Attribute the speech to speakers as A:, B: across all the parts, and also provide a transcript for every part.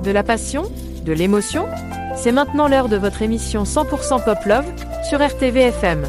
A: de la passion, de l'émotion. C'est maintenant l'heure de votre émission 100% Pop Love sur RTV FM.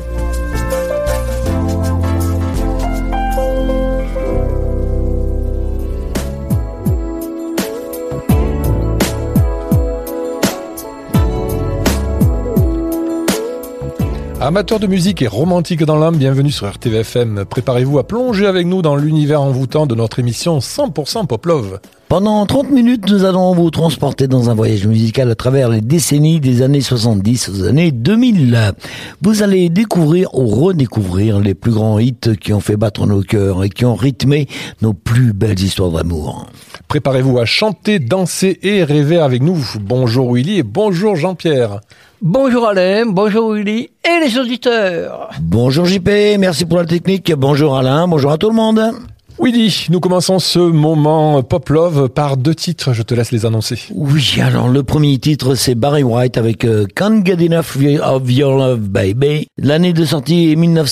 B: Amateurs de musique et romantique dans l'âme, bienvenue sur RTV FM. Préparez-vous à plonger avec nous dans l'univers envoûtant de notre émission 100% Pop Love.
C: Pendant 30 minutes, nous allons vous transporter dans un voyage musical à travers les décennies des années 70 aux années 2000. Vous allez découvrir ou redécouvrir les plus grands hits qui ont fait battre nos cœurs et qui ont rythmé nos plus belles histoires d'amour.
B: Préparez-vous à chanter, danser et rêver avec nous. Bonjour Willy et bonjour Jean-Pierre.
D: Bonjour Alain, bonjour Willy et les auditeurs.
C: Bonjour JP, merci pour la technique. Bonjour Alain, bonjour à tout le monde.
B: Willy, nous commençons ce moment Pop Love par 2 titres, je te laisse les annoncer.
C: Oui, alors le premier titre c'est Barry White avec Can't Get Enough of Your Love Baby. L'année de sortie est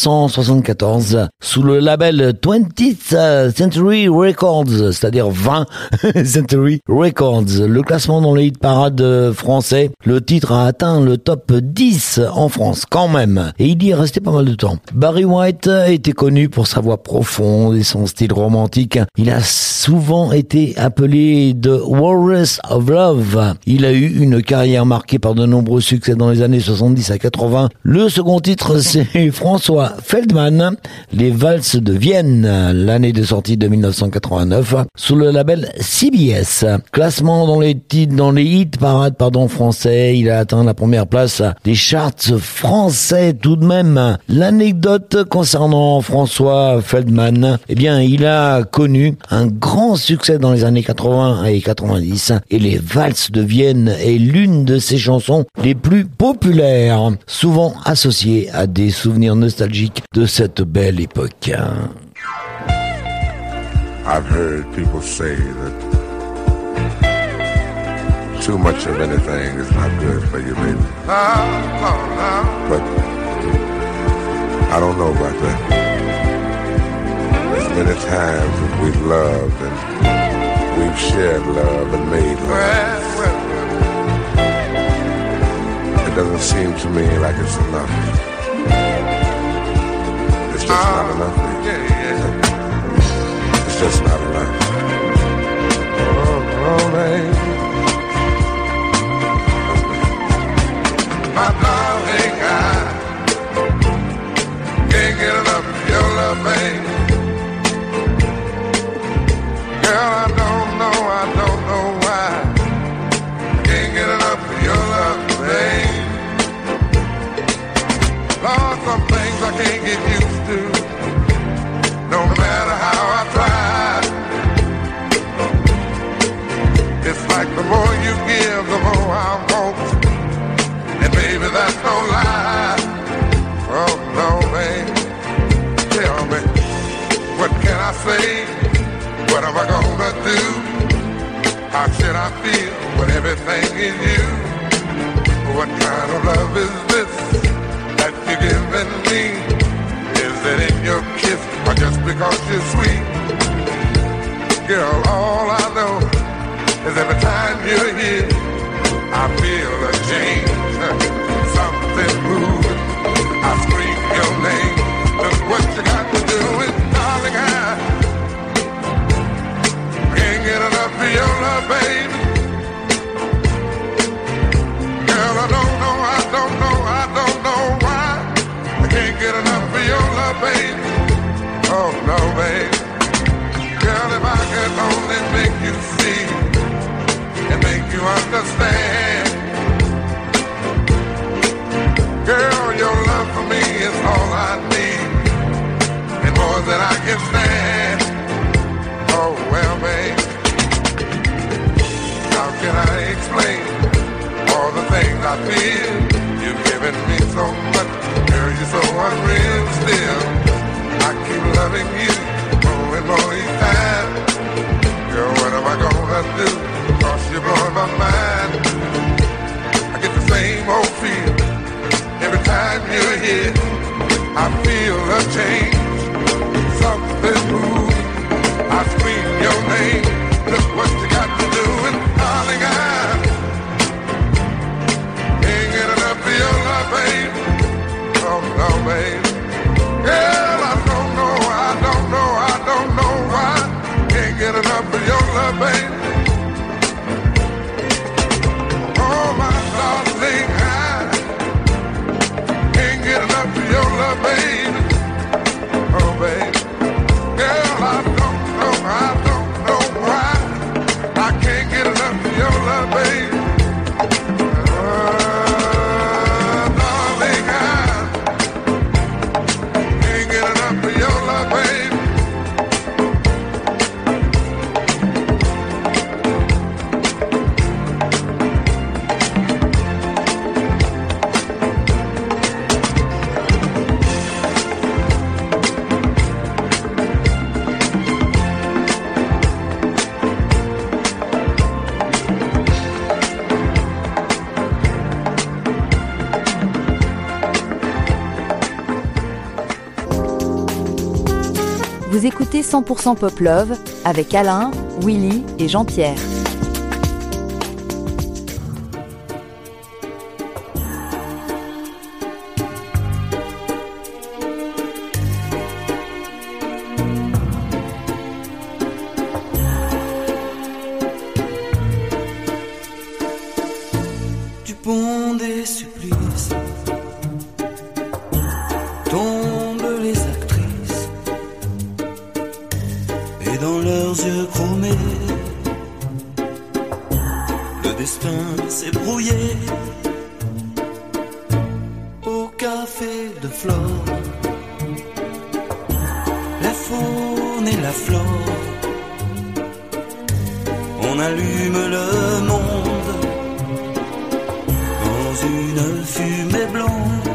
C: 1974 sous le label 20th Century Records, c'est-à-dire 20 Century Records. Le classement dans les hit parades français, le titre a atteint le top 10 en France quand même, et il y est resté pas mal de temps. Barry White était connu pour sa voix profonde et son style romantique. Il a souvent été appelé The Walrus of Love. Il a eu une carrière marquée par de nombreux succès dans les années 70 à 80. Le second titre, c'est François Feldman, Les Valses de Vienne, l'année de sortie de 1989, sous le label CBS. Classement dans les hit parades, français, il a atteint la première place des charts français tout de même. L'anecdote concernant François Feldman, eh bien, il a connu un grand succès dans les années 80 et 90 et Les Valses de Vienne est l'une de ses chansons les plus populaires, souvent associée à des souvenirs nostalgiques de cette belle époque.
E: I've heard people say that too much of anything is not good for you, baby. But I don't know about that. Many times that we've loved and we've shared love and made love. It doesn't seem to me like it's enough. It's just not enough. It's just not enough. Oh, baby. My darling, I can't get enough of your love, baby. Girl, I don't know why. Can't get enough of your love, babe. Lord, some things I can't get used to, no matter how I try. It's like the more you give, the more I want. And baby, that's no lie. Oh, no, babe. Tell me, what can I say? What am I gonna do? How should I feel when everything is you? What kind of love is this that you're giving me? Is it in your kiss or just because you're sweet? Girl, all I know is every time you're here, I feel a change, something moving. I scream your name. Look what you got to do with, darling, can't get enough of your love, baby. Girl, I don't know why. I can't get enough of your love, baby. Oh, no, baby. Girl, if I could only make you see and make you understand. Girl, your love for me is all I need and more than I can stand. Oh, well, babe, how can I explain all the things I feel? You've given me so much, girl, you're so unreal still. I keep loving you more and more each time. Girl, what am I gonna do? 'Cause you're blowing my mind. I get the same old feel every time you're here. I feel a change, something moves. I scream your name. Look what you got to do, and darling,
F: Vous écoutez 100% Pop Love avec Alain, Willy et Jean-Pierre.
G: Du pont des supplices tombent les actrices et dans leurs yeux chromés le destin s'est brouillé. Au café de Flore, la faune et la flore, on allume le monde dans une fumée blonde.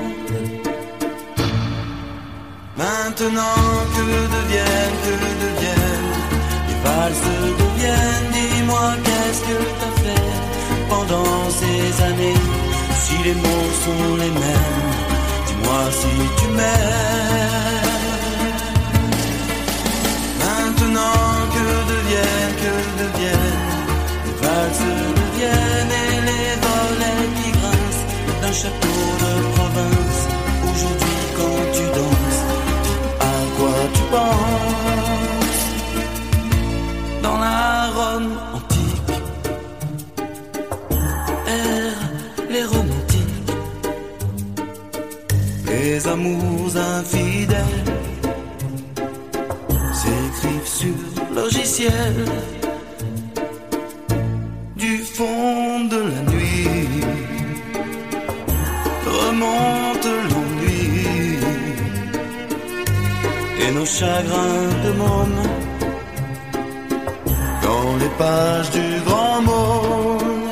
G: Maintenant que deviennent les valses deviennent. Dis-moi qu'est-ce que t'as fait pendant ces années? Si les mots sont les mêmes, dis-moi si tu m'aimes. Maintenant que deviennent les valses deviennent et les volets qui grincent d'un château de province. Aujourd'hui quand tu danses, à quoi tu penses? Dans la Rome antique errent les romantiques, les amours infidèles s'écrivent sur logiciel. Du fond de la nuit remonte l'ennui et nos chagrins de môme dans les pages du grand monde.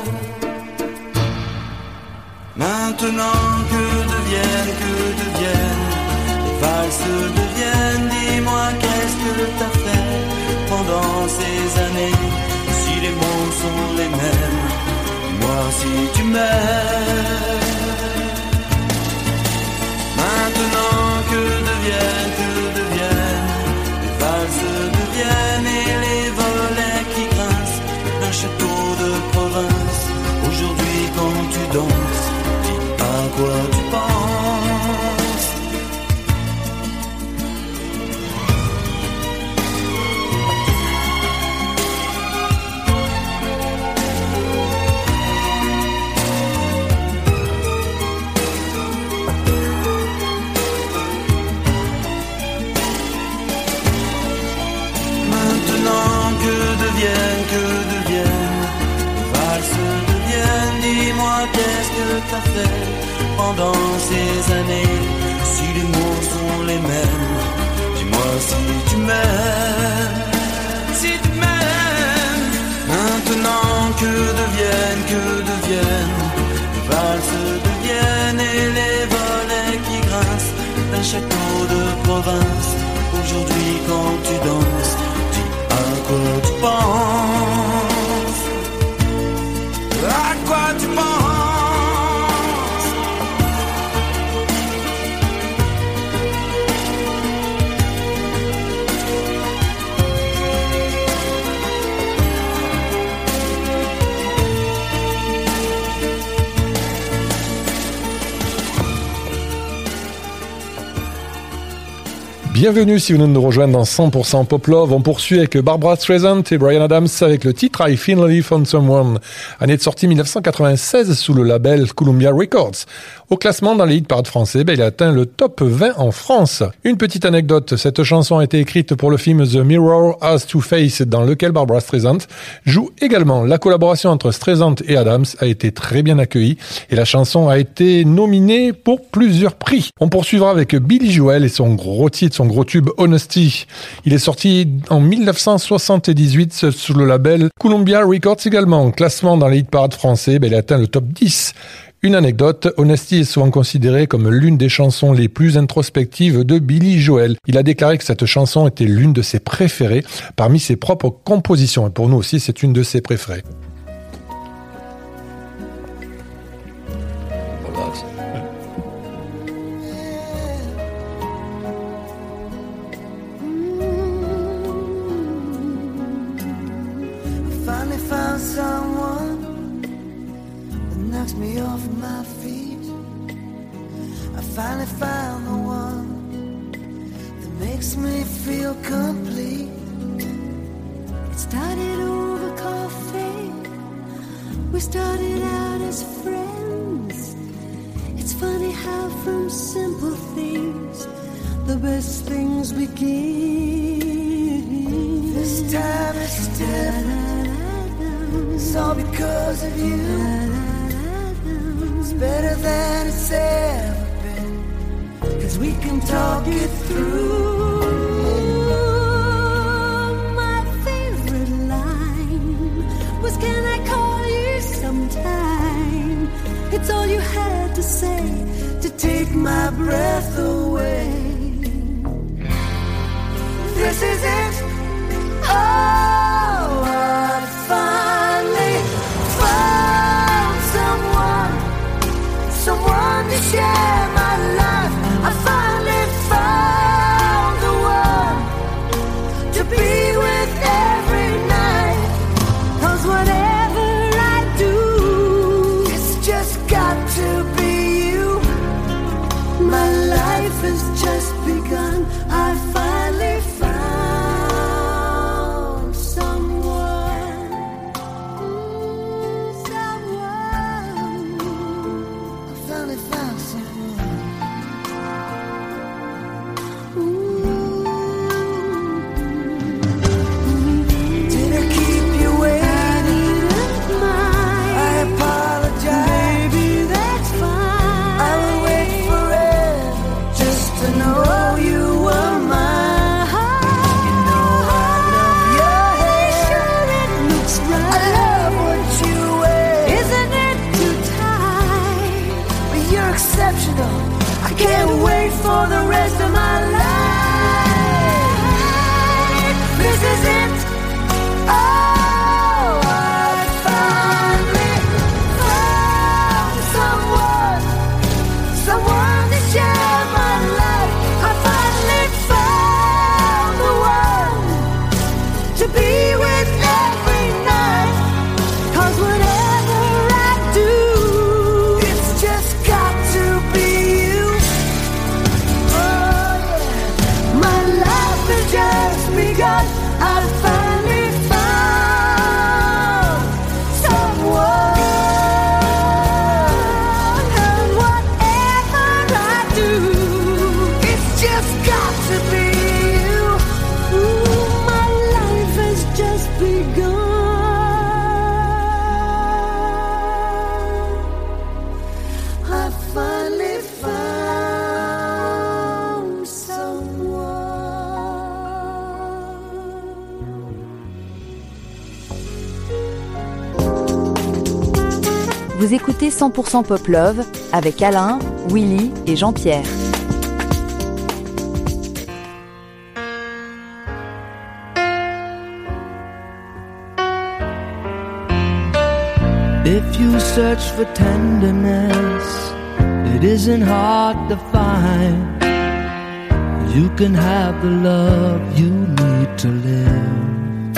G: Maintenant que deviennent les valses deviennent. Dis-moi qu'est-ce que t'as fait pendant ces années? Si les mots sont les mêmes, dis-moi si tu m'aimes. Maintenant que deviennent les valses deviennent et les volets qui grincent d'un château de province. Aujourd'hui quand tu danses, dis à quoi tu penses? deviennent, les valses deviennent. Dis-moi qu'est-ce que t'as fait pendant ces années? Si les mots sont les mêmes, dis-moi si tu m'aimes, si tu m'aimes. Maintenant que deviennent, les valses deviennent et les volets qui grincent d'un château de province. Aujourd'hui quand tu danses, dis à quoi tu penses, à quoi tu penses.
B: Bienvenue si vous nous rejoignez dans 100% Pop Love. On poursuit avec Barbra Streisand et Bryan Adams avec le titre I Finally Found Someone. Année de sortie 1996 sous le label Columbia Records. Au classement dans les hit parades français, il a atteint le top 20 en France. Une petite anecdote, cette chanson a été écrite pour le film The Mirror Has Two Faces dans lequel Barbra Streisand joue également. La collaboration entre Streisand et Adams a été très bien accueillie et la chanson a été nominée pour plusieurs prix. On poursuivra avec Billy Joel et son gros titre, son gros tube Honesty. Il est sorti en 1978 sous le label Columbia Records également. Classement dans les hit parades français, il a atteint le top 10. Une anecdote, Honesty est souvent considérée comme l'une des chansons les plus introspectives de Billy Joel. Il a déclaré que cette chanson était l'une de ses préférées parmi ses propres compositions. Et pour nous aussi, c'est une de ses préférées.
G: finally found someone that knocks me off my feet. I finally found the one that makes me feel complete. It started over coffee. We started out as friends. It's funny how from simple things the best things begin. This time it's different. It's all because of you. It's better than it's ever been, 'cause we can talk it through. My favorite line was, can I call you sometime? It's all you had to say to take my breath away. This is it. Oh, I finally found someone to share my life. I finally found the one to be with every night. 'Cause whatever I do, it's just got to be you. My life has just begun. I finally found someone. I finally found someone. Did I keep you waiting? I apologize. Baby, that's fine. I will wait forever just to know you were mine. You know I love your hair. Sure, it looks right. I love what you wear. Isn't it too tight? But you're exceptional. I can't wait for the rest of my life. This is it. Oh, I finally found someone to share my life. I finally found the one to be with every night. 'Cause whatever I do, it's just got to be you. Oh yeah, my life has just begun. I finally found someone, and whatever I do, it's just got to be you. Ooh, my life has just begun. I finally found someone.
F: Vous écoutez 100% Pop Love avec Alain, Willy et Jean-Pierre.
G: If you search for tenderness, it isn't hard to find. You can have the love you need to live.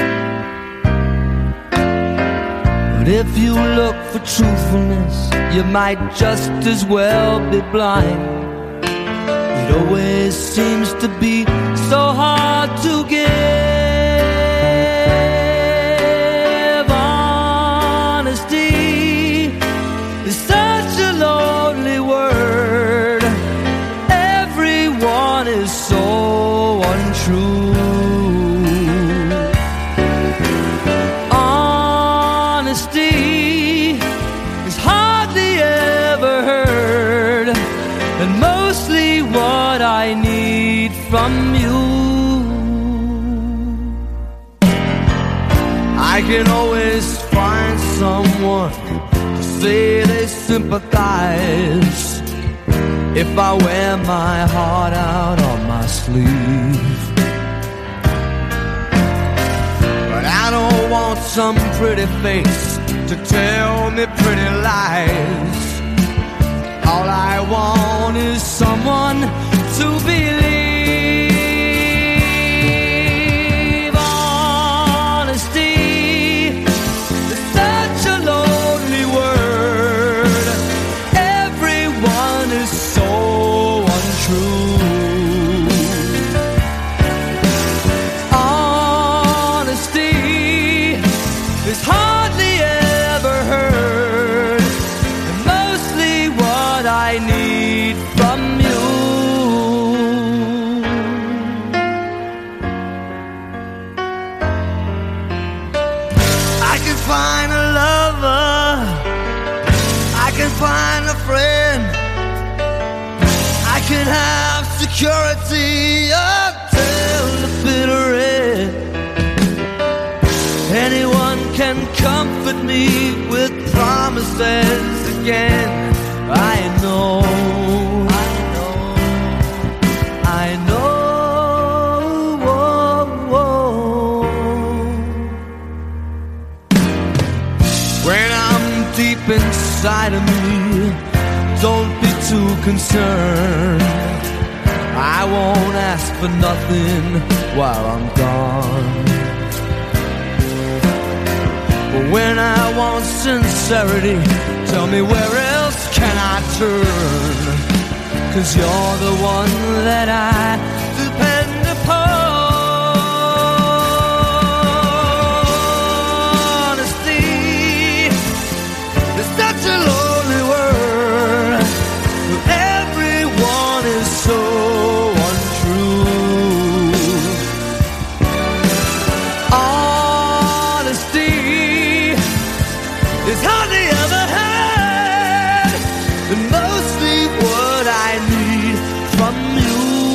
G: But if you look for truthfulness, you might just as well be blind. It always seems to be so hard to give. Honesty is such a lonely word. Everyone is so untrue. Honesty is hardly ever heard, and mostly what I need from you. I can always find someone to say they sympathize if I wear my heart out on my sleeve. But I don't want some pretty face to tell me pretty lies. All I want is someone to believe. Honesty find a lover, I can find a friend, I can have security until the bitter end. Anyone can comfort me with promises again. I know. When I'm deep inside of me, don't be too concerned. I won't ask for nothing while I'm gone. But when I want sincerity, tell me where else can I turn? 'Cause you're the one that I depend upon. Honesty is such a lonely word. Everyone is so untrue. Honesty is hardly ever had, and mostly what I need from you.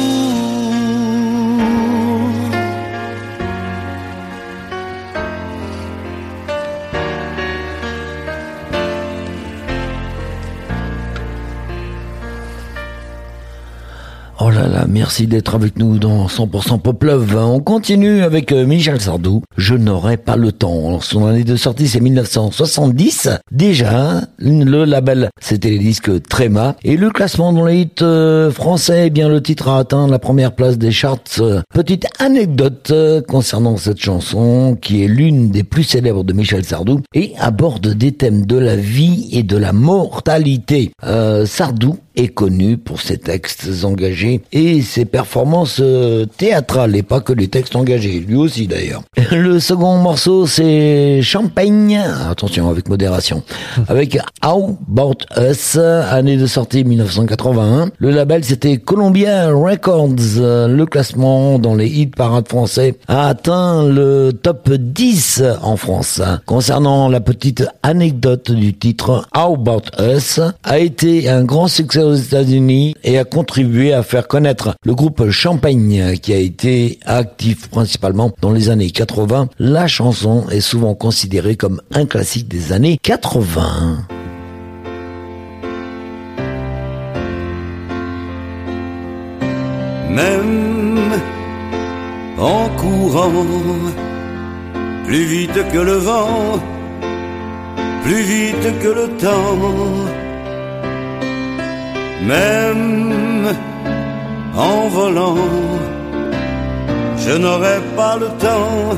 C: Oh là là, merci d'être avec nous dans 100% Pop Love. On continue avec Michel Sardou. Je n'aurai pas le temps. Alors, son année de sortie, c'est 1970. Déjà, le label, c'était les disques Tréma. Et le classement dans les hits français, eh bien, le titre a atteint la première place des charts. Petite anecdote concernant cette chanson, qui est l'une des plus célèbres de Michel Sardou, et aborde des thèmes de la vie et de la mortalité. Sardou est connu pour ses textes engagés et ses performances théâtrales, et pas que les textes engagés, lui aussi d'ailleurs. Le second morceau, c'est Champagne, attention avec modération, avec How About Us, année de sortie 1981. Le label, c'était Columbia Records. Le classement dans les hit parades français a atteint le top 10 en France. Concernant la petite anecdote du titre How About Us, a été un grand succès aux États-Unis et a contribué à faire connaître le groupe Champagne, qui a été actif principalement dans les années 80. La chanson est souvent considérée comme un classique des années 80.
G: Même en courant plus vite que le vent, plus vite que le temps, même en volant, je n'aurai pas le temps,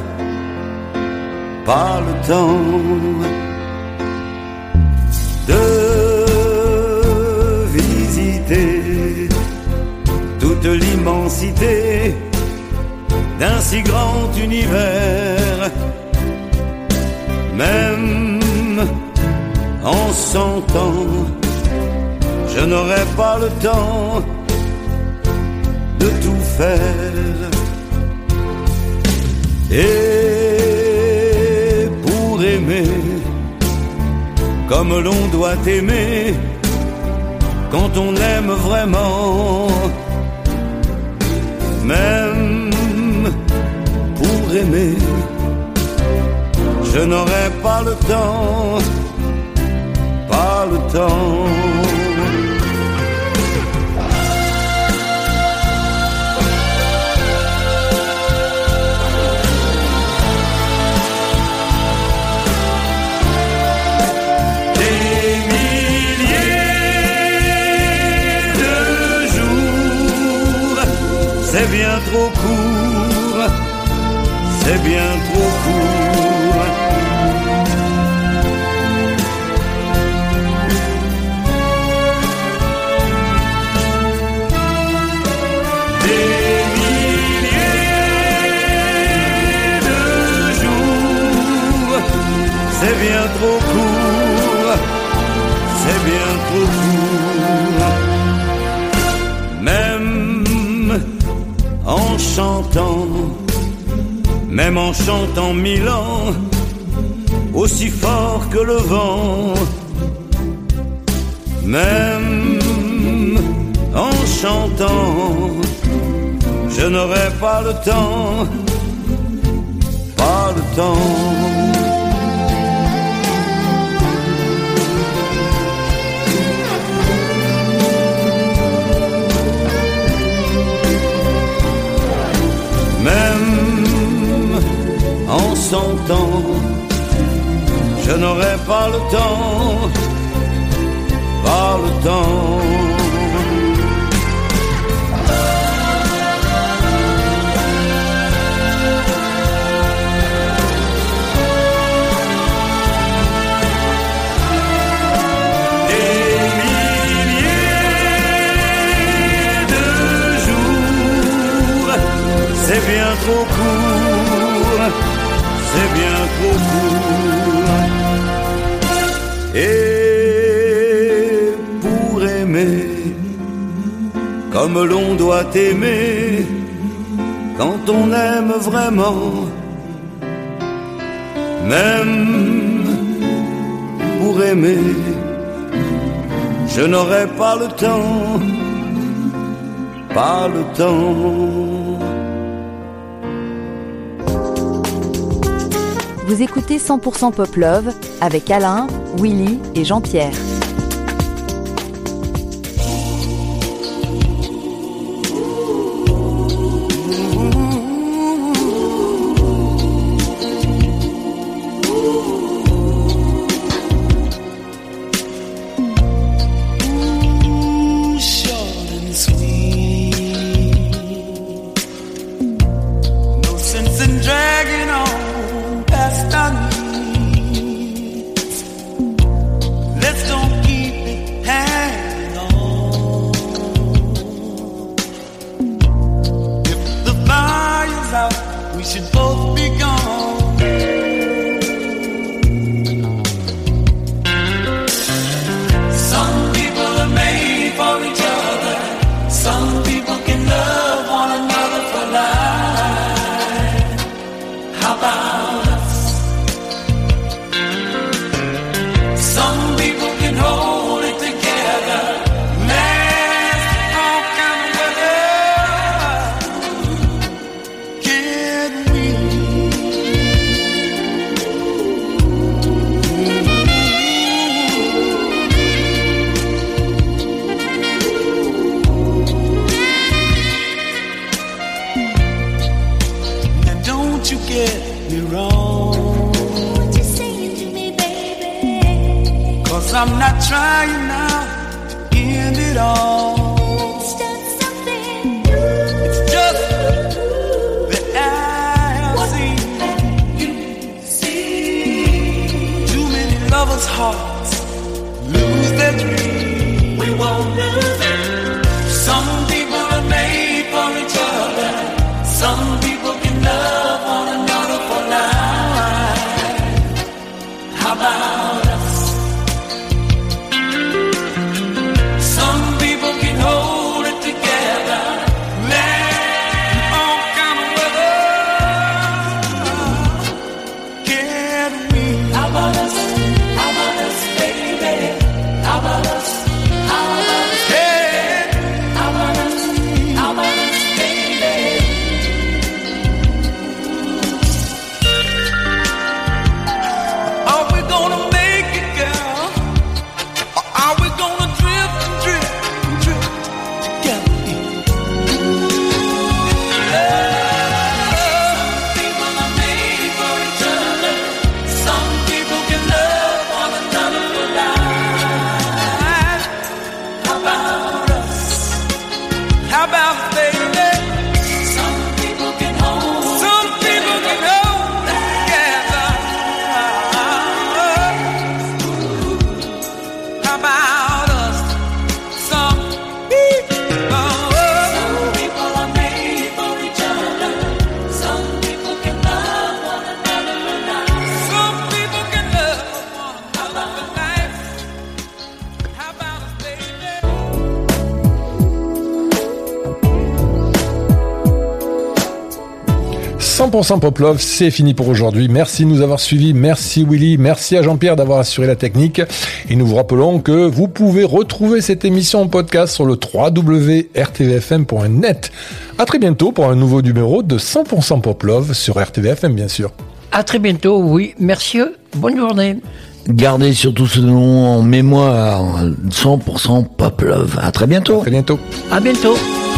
G: de visiter toute l'immensité d'un si grand univers. Même en 100 ans, je n'aurai pas le temps de tout faire. Et pour aimer comme l'on doit aimer, quand on aime vraiment, même pour aimer, je n'aurai pas le temps, c'est bien trop court, c'est bien trop court. Des milliers de jours, c'est bien trop court, c'est bien trop court. Même en chantant, même en chantant 1000 ans, aussi fort que le vent. Même en chantant, je n'aurai pas le temps, pas le temps. Même en sentant, je n'aurai pas le temps, pas le temps. C'est bien trop court, c'est bien trop court. Et pour aimer, comme l'on doit aimer, quand on aime vraiment, même pour aimer, je n'aurai pas le temps, pas le temps.
F: Vous écoutez 100% Pop Love avec Alain, Willy et Jean-Pierre.
G: I'm not trying now to end it all. It's just something new. It's just that I have seen too many lovers' hearts lose their dreams. We won't lose it. Some people are made for each other. Some people can love one another for life. How about us? Hold it together, man, all kind of weather. Can we? How about us? How about us, baby? How about us? How about us, hey? How about us? How about us, baby? Are we gonna make
B: 100% Pop Love, c'est fini pour aujourd'hui. Merci de nous avoir suivis. Merci Willy. Merci à Jean-Pierre d'avoir assuré la technique. Et nous vous rappelons que vous pouvez retrouver cette émission en podcast sur le www.rtvfm.net. À très bientôt pour un nouveau numéro de 100% Pop Love sur RTVFM, bien sûr.
D: À très bientôt, oui. Merci. Bonne journée.
C: Gardez surtout ce nom en mémoire, 100% Pop Love. À très bientôt.
B: À très bientôt.
D: À bientôt.